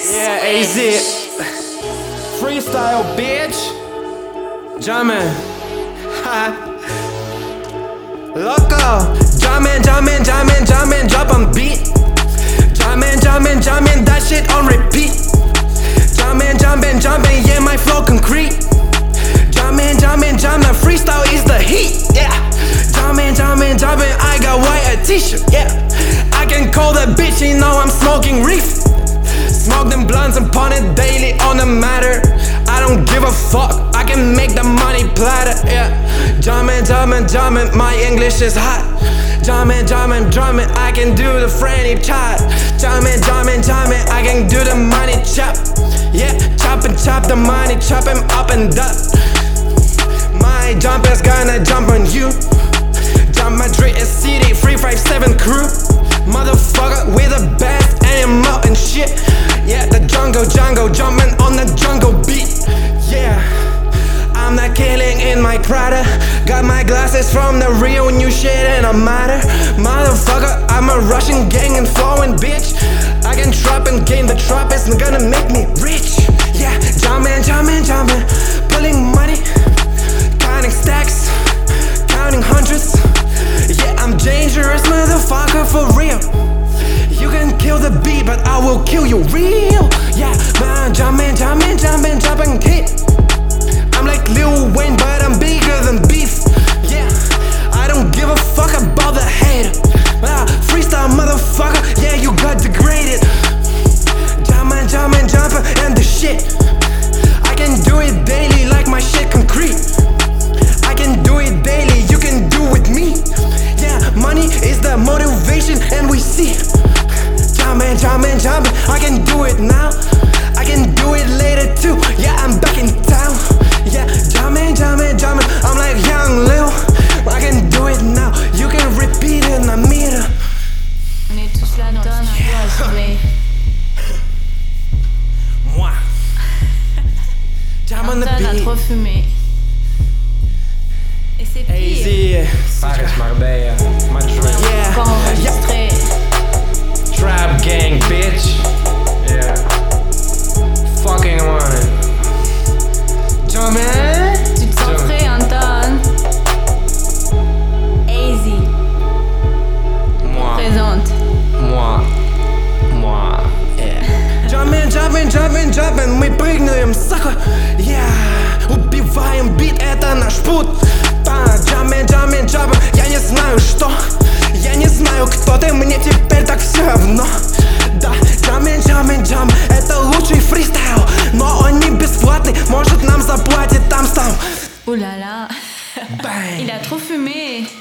Yeah, AZ. Freestyle, bitch. Jammin'. Ha. Loco. Jammin', jammin', jammin', jammin', drop on beat. Jammin', jammin', jammin', that shit on repeat. Jammin', jammin', jammin', yeah, my flow concrete. Jammin', jammin', jammin', freestyle is the heat, yeah. Jammin', jammin', jammin', I got white a t-shirt, yeah. I can call that bitch, you know I'm smoking reef. Smoke them blunts and pawn it daily on the matter. I don't give a fuck, I can make the money platter, yeah. Jammin', jammin', jammin', my English is hot. Jammin', jammin', jammin', I can do the Franny chop. Jammin', jammin', jammin', I can do the money chop. Yeah, chop and chop the money, chop him up and up. My jumper's gonna jump on you. Jump Madrid is city, 357 crew. Motherfucker, we the best animal and shit. Yeah, the jungle, jumping on the jungle beat. Yeah, I'm not killing in my Prada. Got my glasses from the real new shit and I'm matter. Motherfucker, I'm a Russian gang and flowing bitch. I can trap and gain the trap, it's not gonna make me rich. Yeah, jumping, jumping, jumping, pulling money, counting stacks, counting hundreds. Yeah, I'm dangerous, motherfucker, for real. You can kill the beat, but I will kill you real. Yeah, man, jumping, jumping, jumping, jumping hit. I'm like Lil Wayne, but I'm bigger than beef. Yeah, I don't give a fuck about the hate. Freestyle, motherfucker, yeah, you got degraded. Jumping, jumping, jumping, and the shit. I can do it daily like my shit concrete. I can do it daily, you can do with me. Yeah, money is the motivation and we see. Jumping, jumping, jumping, I can do it now. I can do it later too, yeah, I'm back in town. Yeah, jumping, jumping, jumping, I'm like young Lil. I can do it now, you can repeat it in a meter. On est tous là-dedans, un peu assommés. Moi. Jam on the Anton a beat. trop fumé. Et c'est pire. AZ. Paris, Marbella, Madrid. Yeah. Pas enregistré. Trap gang, bitch. Yeah. Fucking want it. Jumpin'. Tu te sens prêt, Anton? AZ Moi. présente. Moi, yeah. Jumpin', jumpin', jumpin', jumpin', мы прыгнем, сука. Yeah, убиваем бит, это наш путь. Jumpin', jumpin', jumpin', я не знаю что. Я не знаю кто ты, мне теперь так все равно. Да, jumpin', jumpin', jumpin', это лучший фристайл. Но он не бесплатный, может нам заплатит там сам. Ouh là là. Bang. Il a trop fumé.